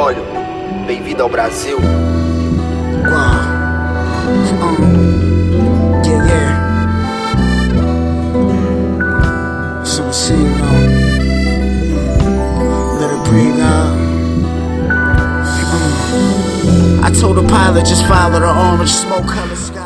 petróleo. Bem-vindo ao Brasil. Yeah. So see, you know, let it bring up. I told the pilot just follow the orange smoke color sky.